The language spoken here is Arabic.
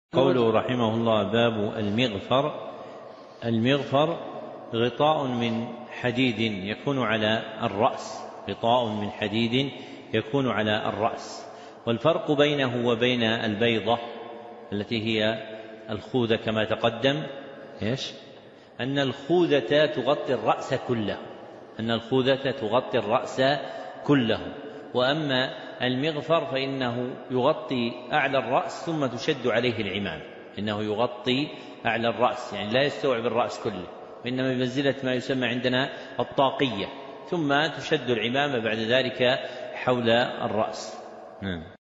قوله رحمه الله: باب المغفر. المغفر غطاء من حديد يكون على الرأس، غطاء من حديد يكون على الرأس. والفرق بينه وبين البيضة التي هي الخوذة كما تقدم أن الخوذة تغطي الرأس كله، كله، وأما المغفر فإنه يغطي أعلى الرأس ثم تشد عليه العمامة، إنه يغطي أعلى الرأس، يعني لا يستوعب الرأس كله، وإنما بمنزلة ما يسمى عندنا الطاقية، ثم تشد العمامة بعد ذلك حول الرأس.